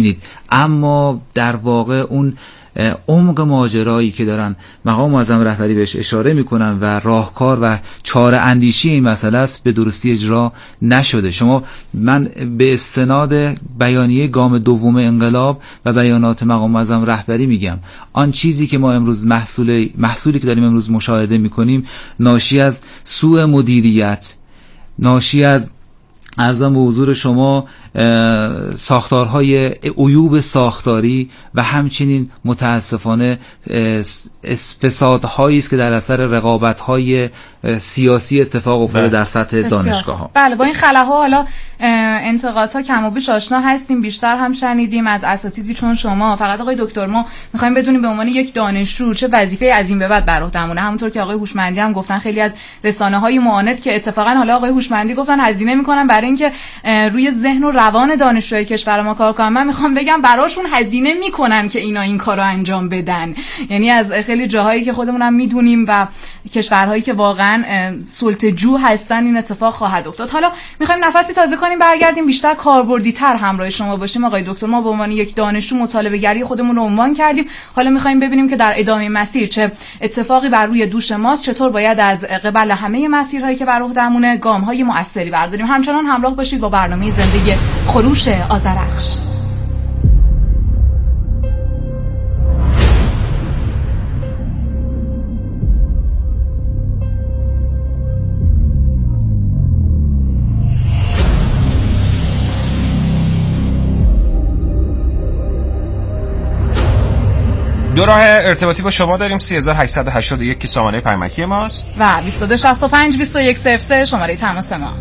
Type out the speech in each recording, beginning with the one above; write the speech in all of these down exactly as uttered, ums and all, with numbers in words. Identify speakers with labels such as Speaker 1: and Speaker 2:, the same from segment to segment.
Speaker 1: اما در واقع اون عمق ماجرایی که دارن مقام معظم رهبری بهش اشاره میکنن و راهکار و چاره اندیشی این مسئله است به درستی اجرا نشده. شما من به استناد بیانیه گام دوم انقلاب و بیانات مقام معظم رهبری میگم آن چیزی که ما امروز محصول محصولی که داریم امروز مشاهده میکنیم ناشی از سوء مدیریت، ناشی از ارزم به حضور شما ساختارهای عیوب ساختاری و همچنین متاسفانه فسادهایی است که در اثر رقابت‌های سیاسی اتفاق افتاده در سطح دانشگاه‌ها.
Speaker 2: بله، با این خلاها حالا انتقادها کم و بیش آشنا هستیم، بیشتر هم شنیدیم از اساتیدی چون شما. فقط آقای دکتر ما می‌خوایم بدونیم به عنوان یک دانشجو چه وظیفه‌ای از این به بعد بر عهده‌مونه. همونطور که آقای هوشمندی هم گفتن خیلی از رسانه‌های معاند که اتفاقا حالا آقای هوشمندی گفتن هزینه می‌کنن برای اینکه روی ذهن و روان دانشجوی کشور ما کار کنن. من میخوام بگم براشون هزینه میکنن که اینا این کارو انجام بدن. یعنی از خیلی جاهایی که خودمونم میدونیم و کشورهایی که واقعا سلطه‌جو هستن این اتفاق خواهد افتاد. حالا میخوایم نفسی تازه کنیم، برگردیم بیشتر کاربردی‌تر همراه شما باشیم. آقای دکتر ما به عنوان یک دانشجو مطالبه گری خودمون رو عنوان کردیم. حالا میخوایم ببینیم که در ادامه مسیر چه اتفاقی بر روی دوش ماست، چطور باید از قبل همه مسیرهایی که بر عهده‌مونه گام‌های مؤثری برداریم. همچنان همراه باشید با برنامه زندگی خروش آذرخش.
Speaker 3: دو راه ارتباطی با شما داریم. سه هزار و هشتصد و هشتاد و یک که سامانه پیامکی ماست
Speaker 2: و بیست و دو شصت و پنج بیست و یک صفر سه شماره تماس ما.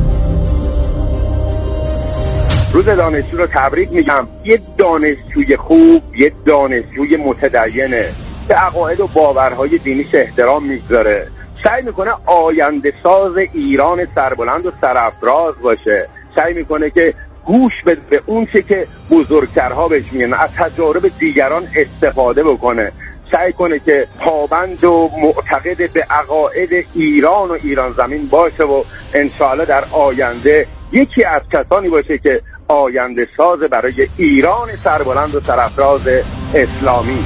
Speaker 4: روز دانشجو رو تبریک میگم. یه دانشجوی خوب یه دانشجوی متدینه، به عقاید و باورهای دینیش احترام میگذاره، سعی میکنه آینده ساز ایران سربلند و سرافراز باشه، سعی میکنه که گوش بده به اون چه که بزرگترها بهش میگن، از تجارب دیگران استفاده بکنه، سعی کنه که پابند و معتقد به عقاید ایران و ایران زمین باشه و انشاءالله در آینده یکی از کسانی باشه که آینده ساز برای ایران سربلند و سرافراز اسلامی.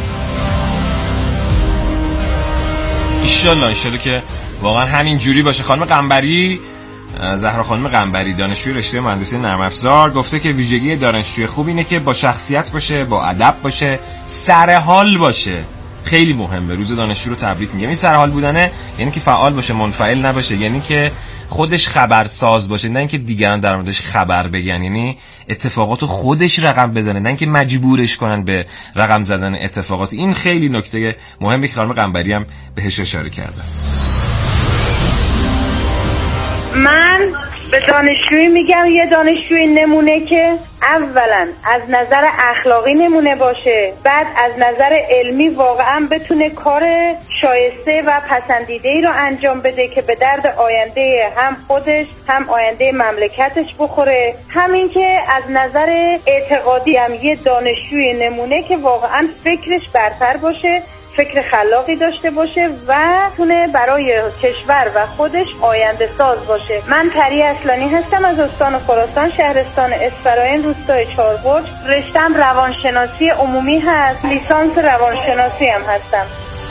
Speaker 3: ایشالله ایشالله که واقعا همین جوری باشه. خانم قنبری، زهرا خانم قنبری، دانشجوی رشته مهندسی نرم افزار، گفته که ویژگی دانشجوی خوب اینه که با شخصیت باشه، با ادب باشه، سرحال باشه. خیلی مهمه. روز دانشجو رو تبریک میگم. این سرحال بودنه یعنی که فعال باشه، منفعل نباشه، یعنی که خودش خبرساز باشه، نه اینکه دیگران در موردش خبر بگن، یعنی اتفاقات خودش رقم بزنه، نه اینکه مجبورش کنن به رقم زدن اتفاقات. این خیلی نکته مهمه که خانم قنبری هم بهش اشاره کرده.
Speaker 5: من به دانشجویی میگم یه دانشجوی نمونه که اولا از نظر اخلاقی نمونه باشه، بعد از نظر علمی واقعا بتونه کار شایسته و پسندیده‌ای رو انجام بده که به درد آینده هم خودش هم آینده مملکتش بخوره. همین که از نظر اعتقادی هم یه دانشجوی نمونه که واقعا فکرش برتر باشه، فکر خلاقی داشته باشه و تونه برای کشور و خودش آینده ساز باشه. من پری اصلانی هستم از استان خراسان، شهرستان اسفراین، روستای چهاربرج. رشتم روانشناسی عمومی هست، لیسانس روانشناسی هم هستم.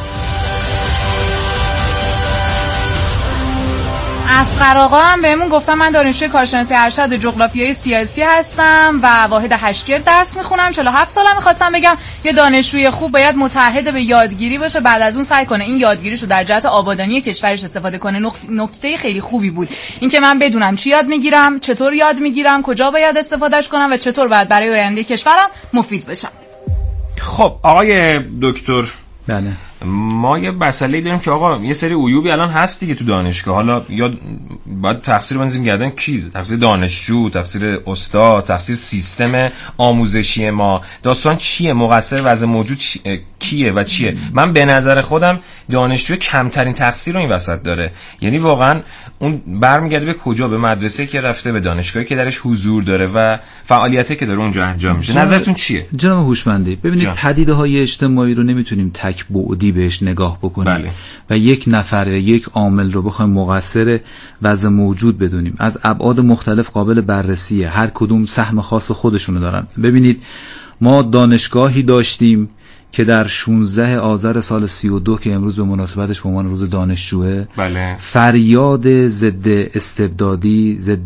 Speaker 2: اصغر آقا هم بهمون گفتم من دانشجوی کارشناسی ارشد جغرافیای سیاسی هستم و واحد هشتگرد درس میخونم. چهل و هفت سالم. میخواستم بگم یه دانشجوی خوب باید متعهد به یادگیری باشه، بعد از اون سعی کنه این یادگیریشو در جهت آبادانی کشورش استفاده کنه. نکته خیلی خوبی بود این که من بدونم چی یاد میگیرم، چطور یاد میگیرم، کجا باید استفادهش کنم و چطور باید برای آینده کشورم مفید بشم.
Speaker 3: خب آقای دکتر،
Speaker 1: بله
Speaker 3: ما یه مسئله داریم که آقا یه سری عیوبی الان هست دیگه تو دانشگاه. حالا یا باید تقصیر بندازیم گردن کی؟ تقصیر دانشجو، تقصیر استاد، تقصیر سیستم آموزشی ما. داستان چیه؟ مقصر وضع موجود کیه و چیه. من به نظر خودم دانشجو کمترین تقصیر رو این وسط داره. یعنی واقعا اون برمیگرده به کجا؟ به مدرسه که رفته، به دانشگاهی که درش حضور داره و فعالیتی که داره اونجا انجام میشه. نظرتون چیه
Speaker 1: جناب هوشمندی؟ ببینید پدیده‌های اجتماعی رو نمیتونیم تک بعدی بهش نگاه بکنیم
Speaker 3: بله.
Speaker 1: و یک نفر یا یک عامل رو بخوایم مقصر وضع موجود بدونیم. از ابعاد مختلف قابل بررسیه، هر کدوم سهم خاص خودشونو دارن. ببینید ما دانشگاهی داشتیم که در شانزده آذر سال سی و دو که امروز به مناسبتش به عنوان روز دانشجوه
Speaker 3: بله.
Speaker 1: فریاد ضد استبدادی، ضد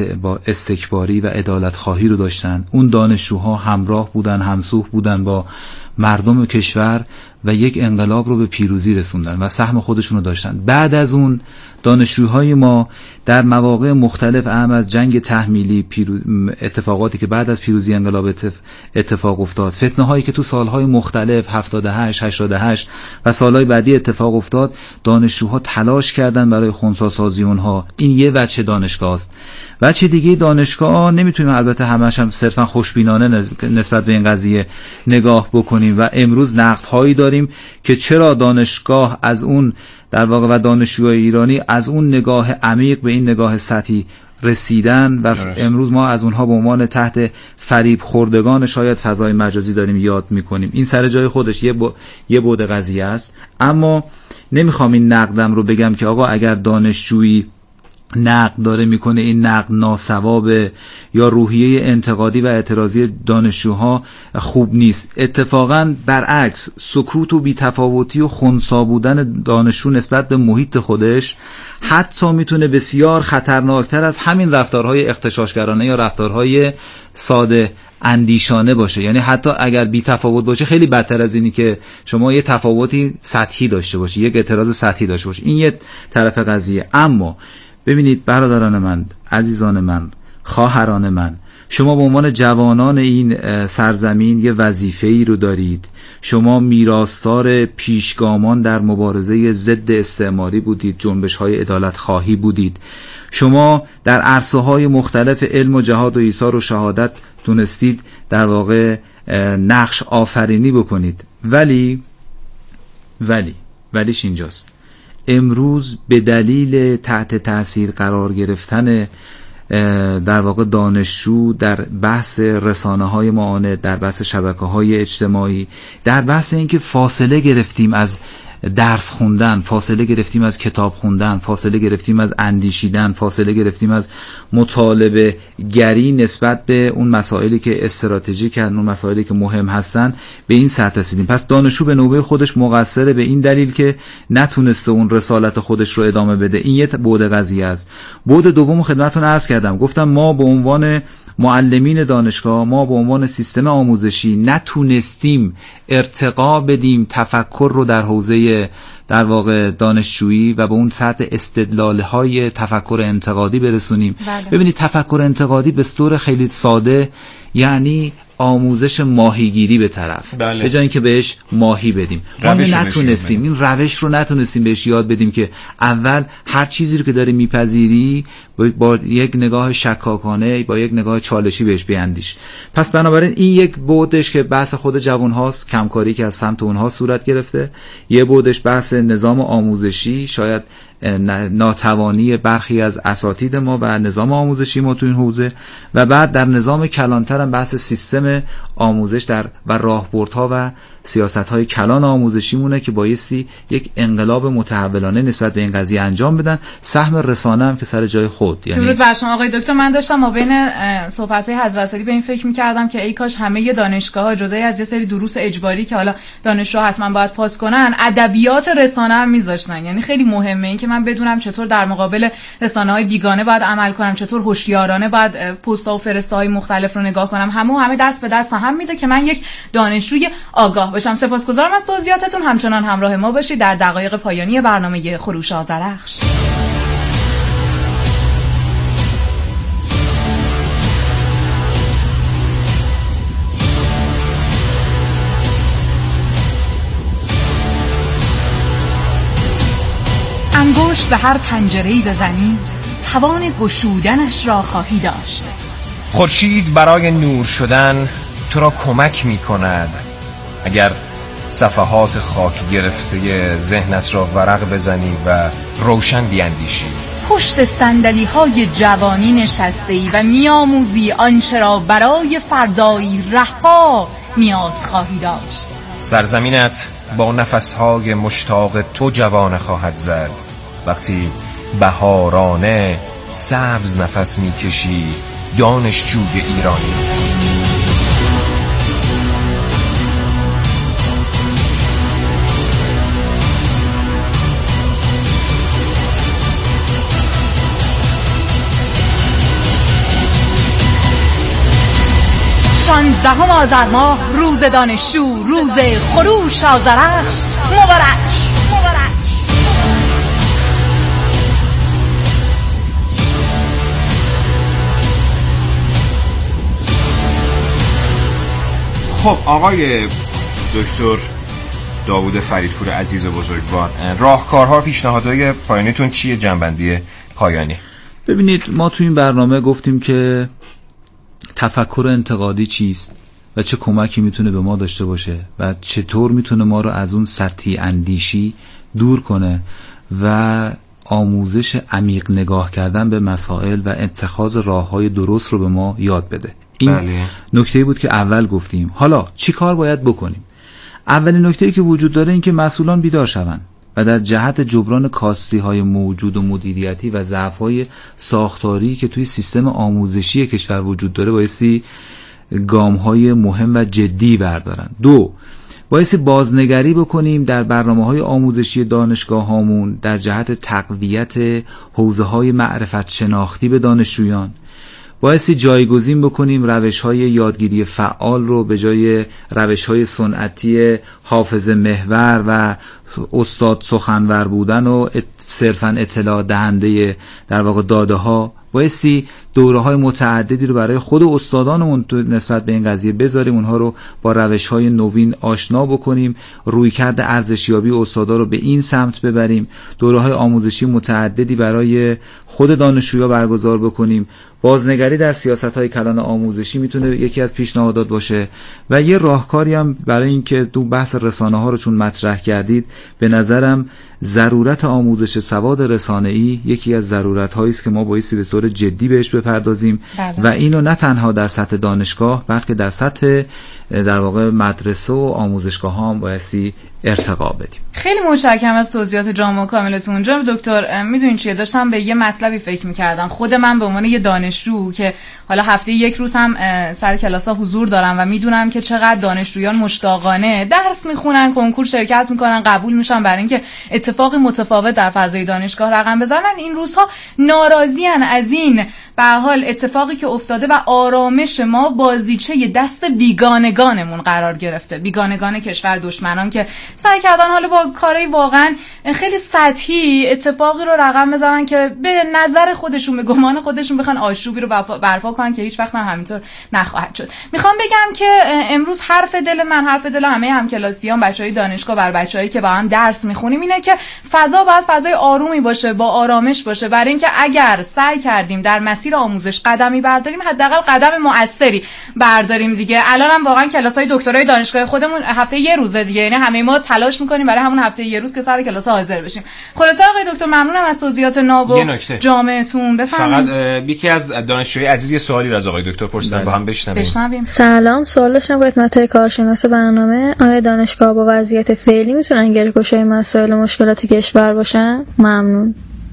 Speaker 1: استکباری و عدالت خواهی رو داشتن. اون دانشجوها همراه بودن، همسوح بودن با مردم کشور و یک انقلاب رو به پیروزی رسوندن و سهم خودشون رو داشتن. بعد از اون دانشجوهای ما در مواقع مختلف، اهم از جنگ تحمیلی، پیرو... اتفاقاتی که بعد از پیروزی انقلاب اتفاق افتاد، فتنه هایی که تو سالهای مختلف هفتاد و هشت، هشتاد و هشت و سالهای بعدی اتفاق افتاد، دانشجوها تلاش کردن برای خنثی سازی اونها. این یه وجه دانشگاه است. وجه دیگه دانشگاه نمیتونیم البته همش هم صرفا خوشبینانه نسبت به این قضیه نگاه بکنیم و امروز نقدهایی داریم که چرا دانشگاه از اون در واقع و دانشجوهای ایرانی از اون نگاه عمیق به این نگاه سطحی رسیدن و درست. امروز ما از اونها به عنوان تحت فریب خوردگان شاید فضای مجازی داریم یاد میکنیم. این سر جای خودش یه ب... یه بعد قضیه است. اما نمیخوام این نقدم رو بگم که آقا اگر دانشجویی نقد داره میکنه این نقد ناسوابه یا روحیه انتقادی و اعتراضی دانشجوها خوب نیست. اتفاقا برعکس، سکوت و بی‌تفاوتی و خنثی بودن دانشجو نسبت به محیط خودش حتی میتونه بسیار خطرناکتر از همین رفتارهای اغتشاشگرانه یا رفتارهای ساده اندیشانه باشه. یعنی حتی اگر بی تفاوت باشه خیلی بدتر از اینی که شما یه تفاوتی سطحی داشته باشی، یک اعتراض سطحی داشته باشی. این یه طرف قضیه. اما ببینید برادران من، عزیزان من، خواهران من، شما به عنوان جوانان این سرزمین یه وظیفه‌ای رو دارید. شما میراثدار پیشگامان در مبارزه ضد استعماری بودید، جنبش‌های عدالت خواهی بودید. شما در عرصه‌های مختلف علم و جهاد و ایثار و شهادت تونستید در واقع نقش آفرینی بکنید. ولی ولی ولیش اینجاست. امروز به دلیل تحت تاثیر قرار گرفتن در واقع دانشجو در بحث رسانه‌های معاند، در بحث شبکه‌های اجتماعی، در بحث اینکه فاصله گرفتیم از درس خوندن، فاصله گرفتیم از کتاب خوندن، فاصله گرفتیم از اندیشیدن، فاصله گرفتیم از مطالبه گری نسبت به اون مسائلی که استراتژیک هستن، اون مسائلی که مهم هستن، به این سطح رسیدیم. پس دانشجو به نوبه خودش مقصره به این دلیل که نتونسته اون رسالت خودش رو ادامه بده. این یه بعد قضیه است. بعد دوم خدمتتون عرض کردم، گفتم ما به عنوان معلمین دانشگاه، ما به عنوان سیستم آموزشی نتونستیم ارتقا بدیم تفکر رو در حوزه در واقع دانشجویی و به اون سطح استدلال‌های تفکر انتقادی برسونیم.
Speaker 2: بله.
Speaker 1: ببینید تفکر انتقادی به طور خیلی ساده یعنی آموزش ماهیگیری به طرف،
Speaker 3: بله.
Speaker 1: به جای اینکه بهش ماهی بدیم. ما نتونستیم این روش رو نتونستیم بهش یاد بدیم که اول هر چیزی رو که داری میپذیری با یک نگاه شکاکانه، با یک نگاه چالشی بهش بیاندیش. پس بنابراین این یک بعدش که بحث خود جوان هاست، کمکاری که از سمت اونها صورت گرفته. یه بعدش بحث نظام آموزشی، شاید ناتوانی برخی از اساتید ما و نظام آموزشی ما تو این حوزه، و بعد در نظام کلانتر هم بحث سیستم آموزش در و راهبردها و سیاست‌های کلان آموزشی مونه که بایستی یک انقلاب متحولانه نسبت به این قضیه انجام بدن. سهم رسانه هم که سر جای خود.
Speaker 2: یعنی درود بر شما آقای دکتر. من داشتم ما بین صحبت‌های حضرت علی به این فکر می‌کردم که ای کاش همه دانشگاه‌ها جدای از یه سری دروس اجباری که حالا دانشجو حتما باید پاس کنن، ادبیات رسانه هم می‌ذاشتن. یعنی خیلی مهمه این که من بدونم چطور در مقابل رسانه‌های بیگانه باید عمل کنم، چطور هوشیارانه باید پست‌ها و فرسته‌های مختلف رو نگاه کنم. همه همه دست به دست هم میده که من یک دانشجوی آگاه باشم. سپاسگزارم از توضیحاتتون. همچنان همراه ما باشید در دقایق پایانی برنامه خروش آذرخش. انگشت به هر پنجره‌ای بزنی توان گشودنش را خواهی داشت.
Speaker 3: خورشید برای نور شدن تو را کمک می کند. اگر صفحات خاک گرفته ذهنت را ورق بزنی و روشن بیاندیشی.
Speaker 2: پشت صندلی های جوانی نشسته ای و میاموزی آنچه را برای فردایی رها نیاز خواهی داشت.
Speaker 3: سرزمینت با نفسهای مشتاق تو جوانه خواهد زد وقتی بهارانه سبز نفس میکشی دانشجوی ایرانی.
Speaker 2: شانزدهم آذر ماه روز دانشجو، روز خروش آذرخش مبارک مبارک.
Speaker 3: خب آقای دکتر داوود فریدپور عزیز و بزرگوار، راهکارها پیشنهادهای پایانیتون چیه؟ جنبندی پایانی.
Speaker 1: ببینید ما تو این برنامه گفتیم که تفکر انتقادی چیست و چه کمکی میتونه به ما داشته باشه و چطور میتونه ما رو از اون سطحی اندیشی دور کنه و آموزش عمیق نگاه کردن به مسائل و اتخاذ راههای درست رو به ما یاد بده. این بله. نکته‌ای بود که اول گفتیم. حالا چی کار باید بکنیم؟ اولین نکته‌ای که وجود داره این که مسئولان بیدار شوند و در جهت جبران کاستی‌های موجود و مدیریتی و ضعف‌های ساختاری که توی سیستم آموزشی کشور وجود داره بایستی گام‌های مهم و جدی بردارن. دو، بایستی بازنگری بکنیم در برنامه‌های آموزشی دانشگاه‌هامون در جهت تقویت حوزه‌های معرفت شناختی به دانشجویان. بایستی جایگزین بکنیم روش‌های یادگیری فعال رو به جای روش‌های سنتی حافظه محور و استاد سخنور بودن و صرفاً اطلاع دهنده در واقع داده ها. بایستی دوره‌های متعددی رو برای خود استادانمون نسبت به این قضیه بذاریم، اونها رو با روش‌های نوین آشنا بکنیم، رویکرد ارزشیابی استادا رو به این سمت ببریم، دوره‌های آموزشی متعددی برای خود دانشجویان برگزار بکنیم. بازنگری در سیاست‌های کلان آموزشی میتونه یکی از پیشنهادات باشه و یه راهکاری هم برای اینکه تو بحث رسانه‌ها رو چون مطرح کردید، به نظرم ضرورت آموزش سواد رسانه‌ای یکی از ضرورت‌هایی است که ما بایستی به طور جدی بهش بپردازیم بله. و اینو نه تنها در سطح دانشگاه بلکه در سطح در واقع مدرسه و آموزشگاه ها هم بایستی ارتقا بدیم.
Speaker 2: خیلی متشکرم از توضیحات جامع و کاملتون. جناب دکتر میدونین چیه، داشتم به یه مطلبی فکر می‌کردم. خود من به عنوان یه دانشجو که حالا هفته یک روز هم سر کلاس‌ها حضور دارم و میدونم که چقدر دانشجویان مشتاقانه درس میخونن، کنکور شرکت میکنن، قبول میشن برای اینکه اتفاقی متفاوت در فضای دانشگاه رقم بزنن، این روزها ناراضیان از این به حال اتفاقی که افتاده و آرامش ما بازیچه دست بیگانگانمون قرار گرفته. بیگانگان کشور، دشمنان که سعی کردن حالا با کارهای واقعا خیلی سطحی اتفاقی رو رقم بزنن که به نظر خودشون، به گمان خودشون بخوان آشوبی رو برپا کنن که هیچ وقت هم همینطور نخواهد شد. میخوام بگم که امروز حرف دل من، حرف دل همه همکلاسیان، بچهای دانشگاه، بر بچه‌هایی که با هم درس میخونیم اینه که فضا باید فضای آرومی باشه، با آرامش باشه، برای اینکه اگر سعی کردیم در مسیر آموزش قدمی برداریم حداقل قدم مؤثری برداریم دیگه. الانم واقعا کلاس‌های دکترای دانشگاه خودمون هفته یه روزه دیگه، یعنی همه ما تلاش میکنیم برای همون هفته یه روز که سر کلاس حاضر بشیم. خلاصه آقای دکتر ممنونم از توضیحات ناب و جامعتون. بفرمایید.
Speaker 3: فقط یکی از دانشجوی عزیز یه سوالی رو از آقای دکتر پرسیدن، با هم بشنویم.
Speaker 6: سلام، سوال داشتم خدمت کارشناس برنامه. آیا دانشگاه با وضعیت فعلی میتونن گره‌گشای مسائل و مشکلات کشور باشن؟ ممنون.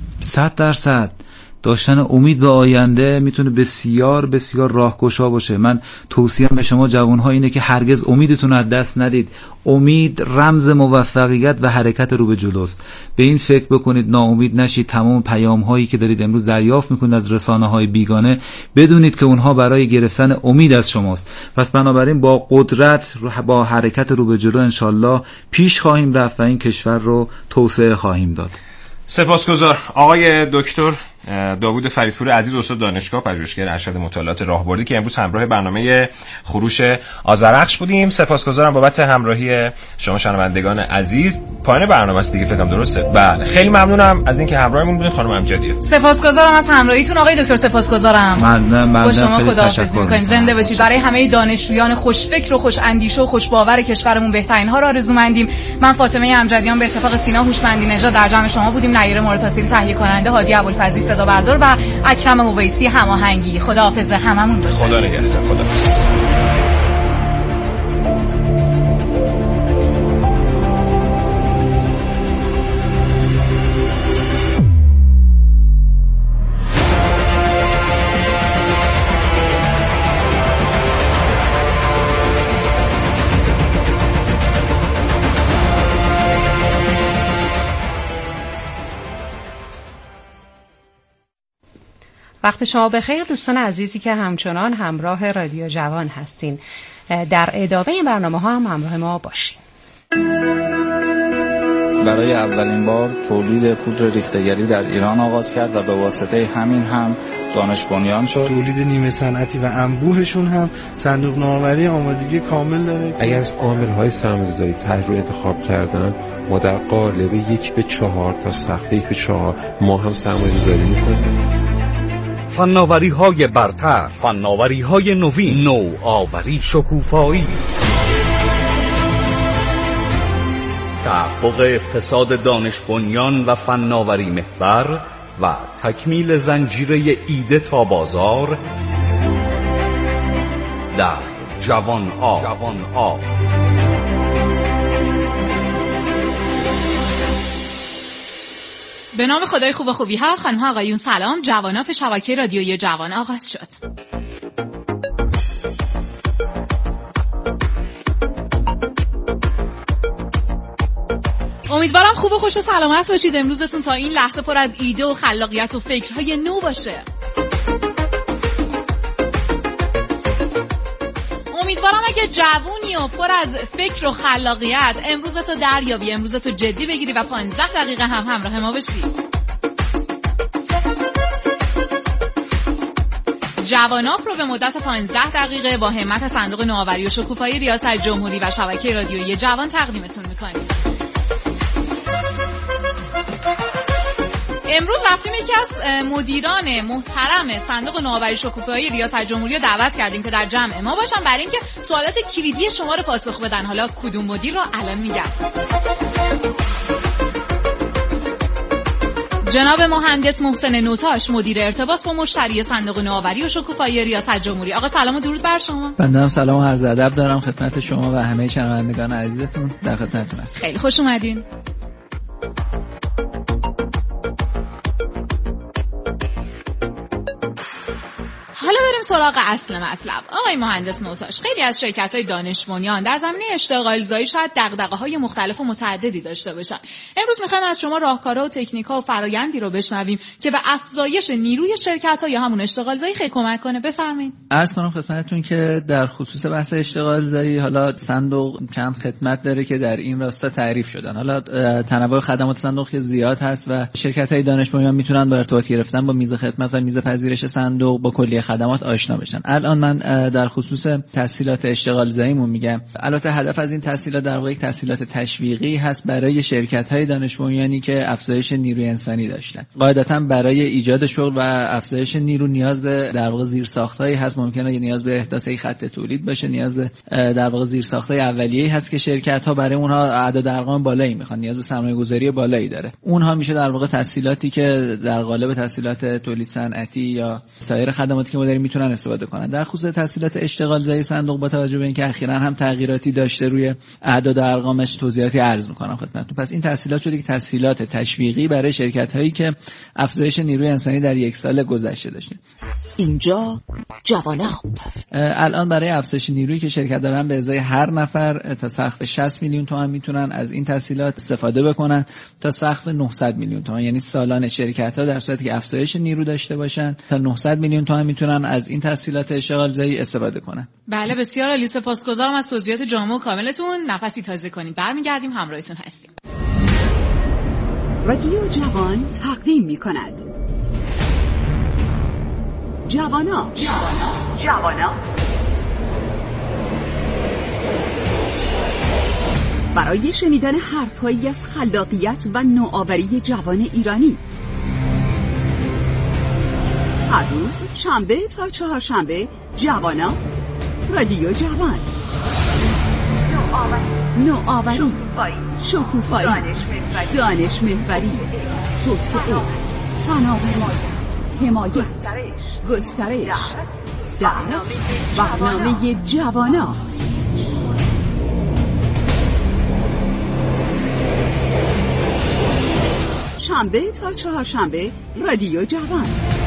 Speaker 1: صد درصد داشتن امید به آینده میتونه بسیار بسیار راهگشا باشه. من توصیه‌ام به شما جوان‌ها اینه که هرگز امیدتون رو از دست ندید. امید رمز موفقیت و حرکت رو به جلوست. به این فکر بکنید ناامید نشید. تمام پیام‌هایی که دارید امروز دریافت می‌کنید از رسانه‌های بیگانه، بدونید که اونها برای گرفتن امید از شماست. پس بنابراین با قدرت، با حرکت رو به جلو انشالله پیش خواهیم رفت و این کشور رو توسعه خواهیم داد.
Speaker 3: سپاسگزار آقای دکتر داوود فریدپور عزیز استاد دانشگاه، پژوهشگر ارشد مطالعات راهبردی که امروز همراه برنامه خروش آذرخش بودیم. سپاسگزارم بابت همراهی شما شنوندگان عزیز. پایان برنامه است دیگه، فکرم درسته. بله خیلی ممنونم از اینکه همراهمون بودین خانم امجدی.
Speaker 2: سپاسگزارم از همراهیتون آقای دکتر. سپاسگزارم.
Speaker 1: ممنونم. ممنونم.
Speaker 2: با شما خداحافظی می‌کنیم. زنده باشید. برای همه دانشجویان خوشفکر و خوش اندیشه و خوش باور کشورمون بهترین ها را آرزومندیم. من فاطمه امجدیان به اتفاق سینا هوشمندی نژاد در جمع شما بودیم. نیر مرتضی تهیه کننده، هادی ابوالفضلی صدا بردار و اکرم اویسی هماهنگی. خداحافظ هممون باشه.
Speaker 3: خدا نگهدار. خداحافظ.
Speaker 7: وقت شما بخیر دوستان عزیزی که همچنان همراه رادیو جوان هستین. در ادامه برنامه ها هم همراه ما باشین.
Speaker 8: برای اولین بار تولید پودر ریخته‌گری در ایران آغاز کرد و به واسطه همین هم دانش بنیان شد.
Speaker 9: تولید نیمه صنعتی و انبوهشون هم صندوق نوآوری آمادگی کامل داره.
Speaker 10: اگر از عامل‌های سرمایه‌گذاری طرح رو انتخاب کردن، ما در قالب یک به چهار تا سقف یک به چهار ما هم سرمایه‌گذاری می‌کنیم.
Speaker 11: فناوری های برتر، فناوری های نوین، نوآوری، شکوفایی، تحقق اقتصاد دانش بنیان و فناوری محور و تکمیل زنجیره ایده تا بازار در جوان آب. جوان آب.
Speaker 2: به نام خدای خوب و خوبی ها، خانم ها آقایون سلام. جواناف شبکه رادیویی جوان آغاز شد. امیدوارم خوب و خوش و سلامت باشید. امروزتون تا این لحظه پر از ایده و خلاقیت و فکرهای نو باشه. امیدوارم اگه جوونی و پر از فکر و خلاقیت امروزتو دریابی، امروزتو جدی بگیری و پانزده دقیقه هم همراه ما باشی. جواناف رو به مدت پانزده دقیقه با همت صندوق نوآوری و شکوفایی ریاست جمهوری و شبکه رادیویی جوان تقدیمتون میکنیم. امروز رفتیم یکی از مدیران محترم صندوق نوآوری شکوفایی ریاست جمهوری رو دعوت کردیم که در جمع ما باشن برای اینکه سوالات کلیدی شما رو پاسخ بدن. حالا کدوم مدیر رو الان میگم. جناب مهندس محسن نوتاش، مدیر ارتباط با مشتری صندوق نوآوری و شکوفایی ریاست جمهوری. آقا سلام و درود بر شما.
Speaker 12: بنده هم سلام و عرض ادب دارم خدمت شما و همه شنوندگان عزیزتون. در خدمتتون هستم.
Speaker 2: خیلی خوش اومدین. حالا بریم سراغ اصل مطلب. آقای مهندس نوتاش، خیلی از شرکت‌های دانش بنیان در زمینه اشتغال زایی شاید دغدغه‌های مختلف و متعددی داشته باشن. امروز می‌خوایم از شما راهکارها و تکنیک‌ها و فرآیندی رو بشنویم که به افزایش نیروی شرکت‌ها یا همون اشتغال زایی خیلی کمک کنه. بفرمایید.
Speaker 12: عرض کنم خدمتتون که در خصوص بحث اشتغال زایی حالا صندوق چند خدمت داره که در این راستا تعریف شدن. حالا تنوع خدمات صندوق که زیاد هست و شرکت‌های دانش بنیان میتونن با ارتباط گرفتن با میز خدمت و میز پذیرش صندوق با کلیه خدمات آشنا بشن. الان من در خصوص تسهیلات اشتغال زاییمون میگم. البته هدف از این تسهیلات در واقع یک تسهیلات تشویقی هست برای شرکت‌های دانش بنیانی که افزایش نیروی انسانی داشتن. قاعدتاً برای ایجاد شغل و افزایش نیرو نیاز به در واقع زیرساخت‌هایی هست. ممکنه نیاز به احداث خط تولید باشه، نیاز به در واقع زیرساخت‌های اولیه‌ای هست که شرکت‌ها برای اونها اعداد ارقام بالایی میخوان، نیاز به سرمایه‌گذاری بالایی داره. اونها میشه در واقع تسهیلاتی که در قالب تسهیلات تولید صنعتی یا سایر خدماتی که ما داریم میتونن استفاده کنن. در خصوص تسهیلات اشتغال زایی صندوق با توجه به اینکه اخیراً هم تغییراتی داشته روی اعداد و ارقامش توضیحاتی عرض میکنم خدمتتون. پس این تسهیلات شده که تسهیلات تشویقی برای شرکت‌هایی که افزایش نیروی انسانی در یک سال گذشته داشتن.
Speaker 13: اینجا جواناب.
Speaker 12: الان برای افزایش نیرویی که شرکت دارن به ازای هر نفر تا سقف شصت میلیون تومان میتونن از این تسهیلات استفاده بکنن تا سقف نهصد میلیون تومان، یعنی سالانه شرکت‌ها در صورتی که افزایش نیرو داشته باشن تا نهصد میلیون تومان میتونن از این تسهیلات اشتغال زایی استفاده کنن.
Speaker 2: بله بسیار عالی، سپاسگزارم از توضیحات جامع و کاملتون. نفسی تازه کنید، برمیگردیم همراهتون هستیم.
Speaker 13: رادیو جوان تقدیم می‌کند جوانا جوانا برای شنیدن حرف‌هایی از خلاقیت و نوآوری جوان ایرانی. هر روز شنبه تا چهارشنبه جوانا رادیو جوان. نوآوری، شکوفایی، دانش محوری، توسعه، فناوری، حمایت، گسترش در برنامه جوانا. شنبه تا چهارشنبه رادیو جوان.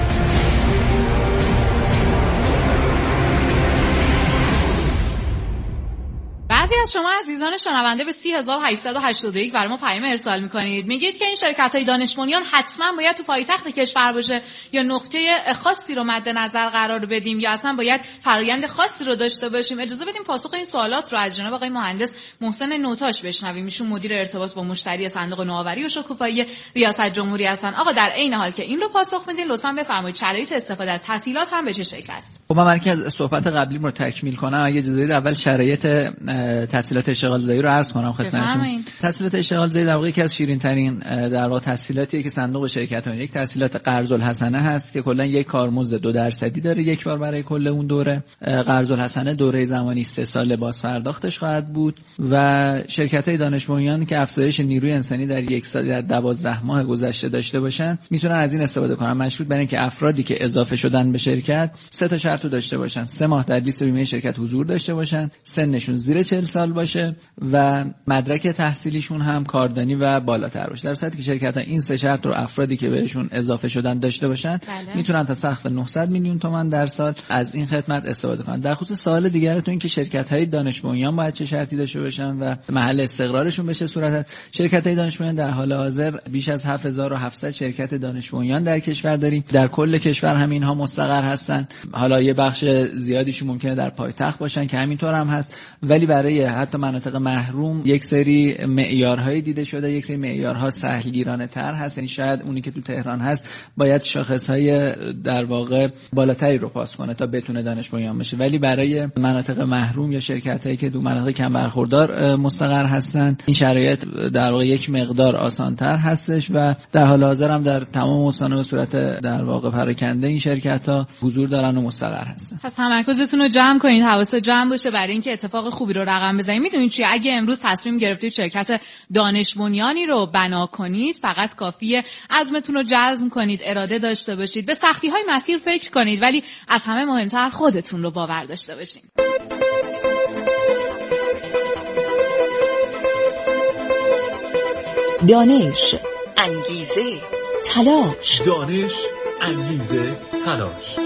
Speaker 2: بعضی از شما عزیزان شنونده به سی هزار و هشتصد و هشتاد و یک برای ما پیام ارسال می‌کنید. میگید که این شرکت‌های دانش بنیان حتما باید تو پایتخت کشور باشه یا نقطه خاصی رو مد نظر قرار بدیم یا اصلا باید فرآیند خاصی رو داشته باشیم. اجازه بدیم پاسخ این سوالات رو از جناب آقای مهندس محسن نوتاش بشنویم. ایشون مدیر ارتباط با مشتری صندوق نوآوری و شکوفایی ریاست جمهوری هستن. آقا در عین حال که این رو پاسخ میدین لطفاً بفرمایید شرایط استفاده از تسهیلات هم به چه شکل است؟
Speaker 12: خب من که صحبت قبلیم رو تکمیل کنم، اگه اجازه بدید اول شرایط تسهیلات اشتغال زایی رو عرض کنم خدمتتون. تسهیلات اشتغال زایی در واقع یکی از شیرین ترین در واقع تسهیلاتیه که صندوق شرکت ها، یک تسهیلات قرض الحسنه هست که کلا یک کارمزد دو درصدی داره یک بار برای کل اون دوره. قرض الحسنه دوره زمانی سه ساله باز پرداختش خواهد بود و شرکت های دانش بنیان که افزایش نیروی انسانی در یک سال در دوازده ماه گذشته داشته باشن میتونن از این استفاده کنن، مشروط بر اینکه افرادی که اضافه شدن به شرکت سه تا شرط رو داشته باشن: سه ماه در لیست بیمه شرکت حضور داشته باشن، سنشون زیر چهل سال باشه و مدرک تحصیلیشون هم کاردانی و بالاتر باشه. در صورتی که شرکت‌ها این سه شرط رو افرادی که بهشون اضافه شدن داشته باشن بله. میتونن تا سقف نهصد میلیون تومان در سال از این خدمت استفاده کنن. در خصوص سوال دیگرتون این که شرکت‌های دانش بنیان باید چه شرطی داشته باشن و محل استقرارشون به چه صورت است. شرکت‌های دانش بنیان در حال حاضر بیش از هفت هزار و هفتصد شرکت دانش بنیان در کشور داریم. در کل کشور هم اینها مستقر هستن. حالا یه بخش زیادیشون ممکنه در پایتخت باشن که همینطور هم هست، ولی برای حتی مناطق محروم یک سری معیارهای دیده شده، یک سری معیارها سهلگیرانه تر هست. یعنی شاید اونی که تو تهران هست باید شاخصهای در واقع بالاتری رو پاس کنه تا بتونه دانش بنیان بشه، ولی برای مناطق محروم یا شرکتایی که تو مناطق کم برخوردار مستقر هستن این شرایط در واقع یک مقدار آسان‌تر هستش و در حال حاضر هم در تمام استان‌ها به صورت در واقع پراکنده این شرکت‌ها حضور دارن و مستقر هستن.
Speaker 2: پس تمرکزتون رو جمع کنید، حواستون جمع باشه برای اینکه اتفاق خوبی رو رقم بزنید. میدونید چیه؟ اگه امروز تصمیم گرفتید شرکت دانش بنیانی رو بنا کنید فقط کافیه عزمتون رو جزم کنید، اراده داشته باشید، به سختی‌های مسیر فکر کنید، ولی از همه مهمتر خودتون رو باور داشته باشید.
Speaker 13: دانش، انگیزه، تلاش.
Speaker 14: دانش، انگیزه، تلاش.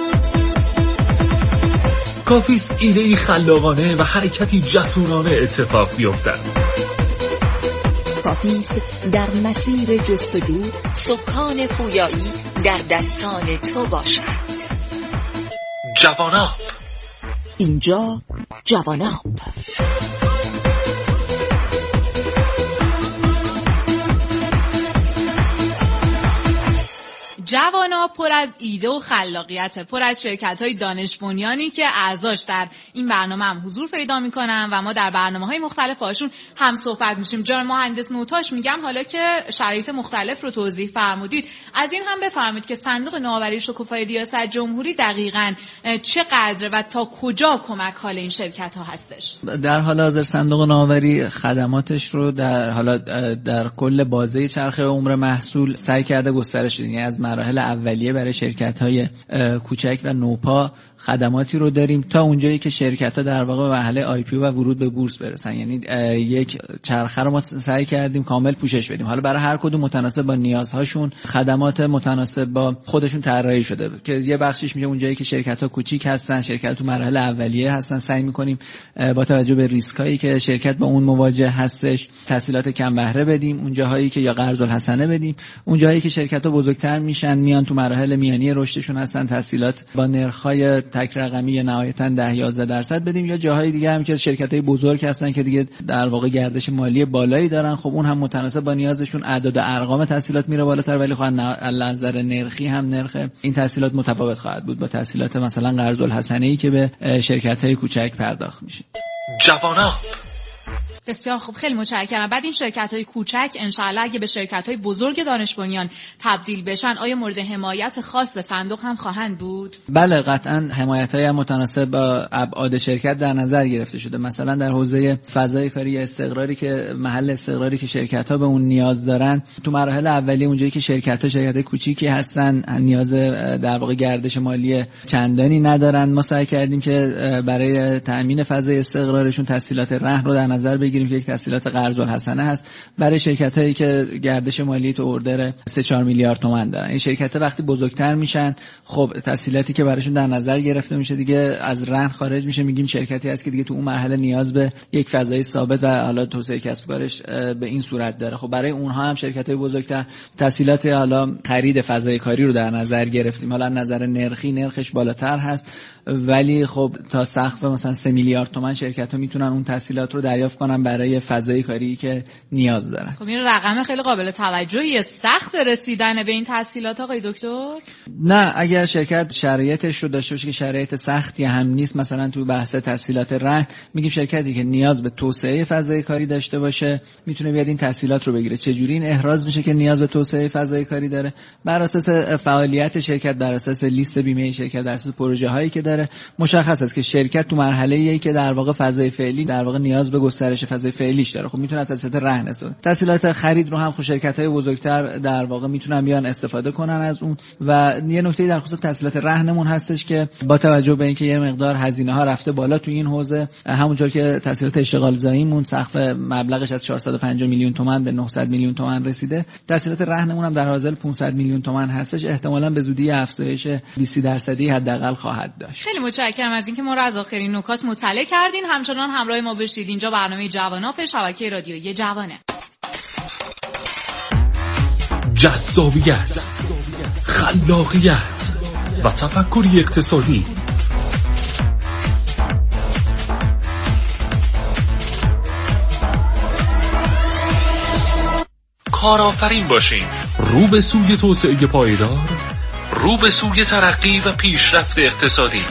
Speaker 14: کافیست ایده‌ای خلاقانه و حرکتی جسورانه اتفاق بیفتد.
Speaker 13: کافیست در مسیر جستجو سکان پویایی در دستان تو باشد.
Speaker 14: جواناب.
Speaker 13: اینجا جواناب.
Speaker 2: جوانا پر از ایده و خلاقیت، پر از شرکت‌های دانش بنیانی که اعضاش در این برنامه هم حضور پیدا می‌کنن و ما در برنامه‌های مختلف باشون هم صحبت می‌شیم. جناب مهندس نوتاش، میگم حالا که شرایط مختلف رو توضیح فرمودید، از این هم بفرمایید که صندوق نوآوری شکوفایی ریاست جمهوری دقیقاً چقدر و تا کجا کمک حال این شرکت‌ها هستش؟
Speaker 12: در حال حاضر صندوق نوآوری خدماتش رو در حالا در کل بازه چرخه عمر محصول سعی کرده گسترش بده. یعنی از مراحل اولیه برای شرکت‌های کوچک و نوپا خدماتی رو داریم تا اونجایی که شرکت‌ها در واقع به مرحله آی پی او و ورود به بورس برسن. یعنی یک چرخه رو ما سعی کردیم کامل پوشش بدیم. حالا برای هر کدوم متناسب با نیازهاشون خدمات متناسب با خودشون طراحی شده که یه بخشش میشه اونجایی که شرکت‌ها کوچیک هستن، شرکت تو مرحله اولیه هستن، سعی می‌کنیم با توجه به ریسکایی که شرکت با اون مواجه هستش تسهیلات کم بهره بدیم. اون جاهایی که یا قرض الحسنه بدیم. اون جاهایی که شرکت‌ها بزرگتر میشن میان تو مراحل میانی رشدشون هستن، تسهیلات با نرخ‌های تک رقمی یا نهایتاً ده یازده درصد بدیم، یا جاهای دیگه هم که شرکت‌های بزرگ هستن که دیگه در واقع گردش مالی بالایی دارن، خب اون هم متناسب با نیازشون اعداد و ارقام تسهیلات میره بالاتر، ولی خب از نظر نرخی هم نرخ این تسهیلات متفاوت خواهد بود با تسهیلات مثلا قرض الحسنه‌ای که به شرکت‌های کوچک پرداخت میشه.
Speaker 14: جوانان
Speaker 2: بسیار خوب، خیلی متشکرم. بعد این شرکت‌های کوچک انشاءالله اگه به شرکت‌های بزرگ دانش بنیان تبدیل بشن، آیا مورد حمایت خاص صندوق هم خواهند بود؟
Speaker 12: بله قطعاً حمایت‌های هم متناسب با ابعاد شرکت در نظر گرفته شده. مثلا در حوزه فضای کاری یا استقراری که محل استقراری که شرکت‌ها به اون نیاز دارن، تو مراحل اولیه اونجایی که شرکت‌ها شرکت‌های کوچیکی هستن نیاز در واقع گردش مالی چندانی ندارن، ما سعی کردیم که برای تأمین فضای استقرارشون تسهیلات رهن رو در نظر بگیریم که یک تسهیلات قرض الحسنه هست برای شرکتایی که گردش مالی تو اوردر سه چهار میلیارد تومان دارن. این شرکت‌ها وقتی بزرگتر میشن، خب تسهیلاتی که براشون در نظر گرفته میشه دیگه از رهن خارج میشه، میگیم شرکتی هست که دیگه تو اون مرحله نیاز به یک فضای ثابت و حالا توسعه کسب و کارش به این صورت داره. خب برای اونها هم شرکت‌های بزرگتر تسهیلات حالا خرید فضای کاری رو در نظر گرفتیم. حالا نظر نرخی نرخش بالاتر هست، ولی خب تا سقف مثلا سه میلیارد تومان شرکت‌ها میتونن اون تسهیلات رو دریافت کنن برای فضای کاری که نیاز دارن.
Speaker 2: خب این رقم خیلی قابل توجهیه. سخت رسیدن به این تسهیلات آقای دکتر؟
Speaker 12: نه، اگر شرکت شرایطش رو داشته باشه که شرایط سختی هم نیست، مثلا تو بحث تسهیلات رهن میگیم شرکتی که نیاز به توسعه فضای کاری داشته باشه میتونه بیاد این تسهیلات رو بگیره. چه جوری این احراز میشه که نیاز به توسعه فضای کاری داره؟ بر اساس فعالیت شرکت، بر اساس لیست بیمه شرکت، بر اساس پروژه هایی که داره مشخص است که شرکت تو مرحله‌ای که در واقع فضای فعلی در واقع نیاز به گسترش فضای فعلیش داره، خب میتونه تسهیلات رهن استفاده. تسهیلات خرید رو هم خب شرکت‌های بزرگتر در واقع میتونن بیان استفاده کنن از اون. و یه نکته در خصوص تسهیلات رهنمون هستش که با توجه به اینکه یه مقدار هزینه ها رفته بالا تو این حوزه، همونطور که تسهیلات اشتغال زاییمون سقف مبلغش از چهارصد و پنجاه میلیون تومان به نهصد میلیون تومان رسیده، تسهیلات رهنمون هم در حاصل پانصد میلیون تومان هستش، احتمالاً به زودی افزایش بیست درصدی حداقل خواهد داشت.
Speaker 2: خیلی متشکرم از اینکه ما رو از آخرین نکات مطلع کردین. همچنان همراه ما باشید. اینجا برنامه جواناف شبکه رادیویی جوانه.
Speaker 14: جذابیت، خلاقیت و تفکری اقتصادی. کارآفرین باشین، رو به سوی توسعه پایدار، رو به سوی ترقی و پیشرفت اقتصادی.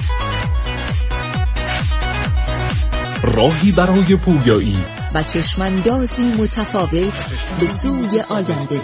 Speaker 14: راهی برای پویایی
Speaker 13: و چشماندازی متفاوت به سوی آینده.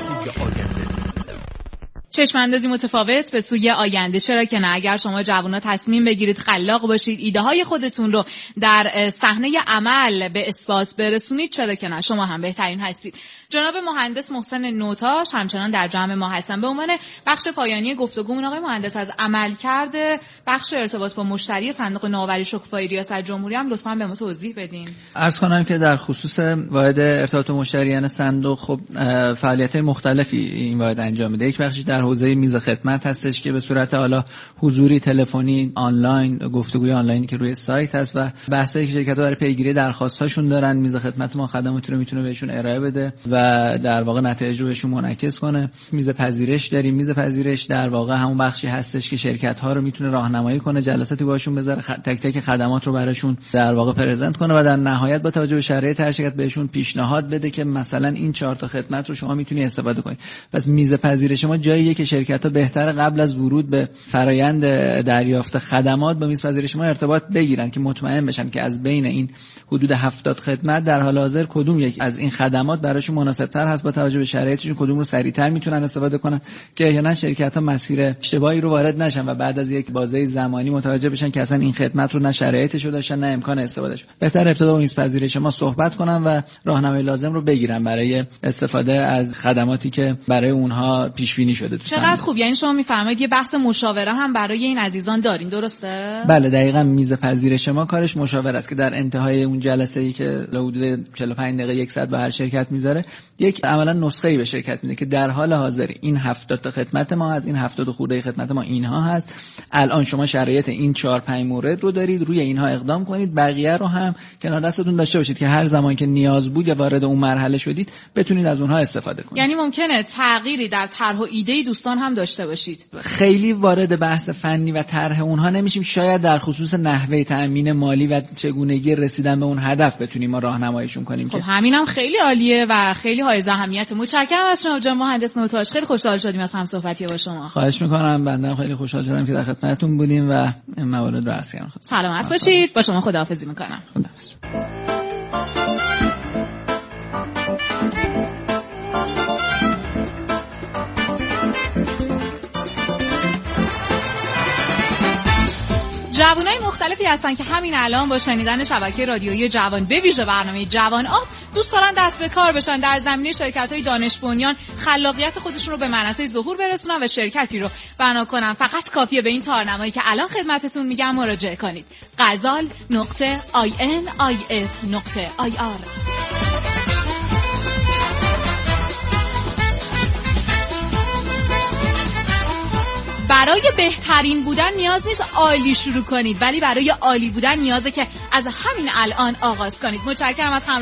Speaker 2: چشماندازی متفاوت به سوی آینده، چرا که نه؟ اگر شما جوونا تصمیم بگیرید خلاق باشید، ایده های خودتون رو در صحنه عمل به اثبات برسونید، چرا که نه؟ شما هم بهترین هستید. جناب مهندس محسن نوتاش همچنان در جمع ما هستن. به عنوان بخش پایانی گفتگومون آقای مهندس، از عملکرد بخش ارتباط با مشتری صندوق نوآوری شکوفایی ریاست جمهوری هم لطفاً به ما توضیح بدین.
Speaker 12: عرض کنم که در خصوص واحد ارتباط با مشتریان صندوق خب فعالیت‌های مختلفی این واحد انجام میده. یک بخشش در حوزه میز خدمت هستش که به صورت حالا حضوری، تلفنی، آنلاین، گفتگوی آنلاینی که روی سایت هست و بحثایی که شرکت‌ها برای پیگیری درخواست‌هاشون دارن، میز خدمت ما خدماتی رو میتونه بهشون ارائه بده و در واقع نتایج رو بهشون منعکس کنه. میز پذیرش داریم. میز پذیرش در واقع همون بخشی هستش که شرکت‌ها رو میتونه راهنمایی کنه، جلساتی باشون بذاره، خ... تک تک خدمات رو براشون در واقع پرزنت کنه و در نهایت با توجه به شرایط هر شرکت بهشون پیشنهاد بده که مثلا این چهار تا خدمت رو شما میتونی استفاده کنید. پس میز پذیرش ما جاییه که شرکت‌ها بهتره قبل از ورود به فرایند دریافت خدمات با میز پذیرش ما ارتباط بگیرن که مطمئن بشن که از بین این حدود هفتاد خدمت در حال حاضر کدوم یک از این خدمات براشون مناسب‌تر هست، با توجه به شرایطشون کدوم رو سریع‌تر میتونن استفاده کنن که احیانا شرکت‌ها مسیر اشتباهی رو وارد نشن و بعد از یک بازه زمانی متوجه بشن که اصلا این خدمت رو نه شرایطش رو داشتن نه امکان استفادهش. بهتر ابتدا با میز پذیرش ما صحبت کنن و راهنمای لازم رو بگیرن برای استفاده از خدماتی که برای اونها پیش بینی شده.
Speaker 2: چقدر خوب. یعنی شما میفرمایید یه بحث مشاوره هم برای این عزیزان دارین، درسته؟
Speaker 12: بله دقیقاً. میز پذیرش ما کارش مشاوره است که در انتهای اون جلسه‌ای که حدود چهل و پنج دقیقه یک ساعت به هر شرکت میذاره، یک عملا نسخه‌ای به شرکت میده که در حال حاضر این هفتاد تا خدمت ما از این هفتاد خورده خدمت ما اینها هست. الان شما شرایط این چهار پنج مورد رو دارید، روی اینها اقدام کنید، بقیه رو هم کنار دستتون داشته باشید که هر زمان که نیاز بود یا وارد اون مرحله شدید بتونید از اونها استفاده کنید.
Speaker 2: یعنی ممکنه تغییری در طرح و ایده دوستان هم داشته باشید.
Speaker 12: خیلی وارد بحث فنی و طرح اونها نمیشیم، شاید در خصوص نحوه تأمین مالی و چگونگی رسیدن به اون هدف بتونیم ما راهنماییشون کنیم.
Speaker 2: خب همینم خیلی عالیه و خیلی حائز اهمیت. متشکرم از شما جناب مهندس نوتاش، خیلی خوشحال شدیم از هم صحبتی با شما.
Speaker 12: خواهش میکنم، بنده خیلی خوشحال شدم که در خدمتتون بودیم و این موارد رو عرض کردم.
Speaker 2: سلامت باشید. با شما خداحافظی میکنم.
Speaker 12: خداحافظ.
Speaker 2: جوانای مختلفی هستن که همین الان با شنیدن شبکه رادیویی جوان به ویژه برنامه جوان آب دوست دارن دست به کار بشن، در زمینه شرکت‌های دانش بنیان خلاقیت خودشون رو به منصه ظهور برسونن و شرکتی رو بنا کنن. فقط کافیه به این تارنمایی که الان خدمتتون میگم مراجعه کنید: غزال نقطه آی ان آی اف نقطه آی آر. برای بهترین بودن نیاز نیست عالی شروع کنید، ولی برای عالی بودن نیازه که از همین الان آغاز کنید. متشکرم از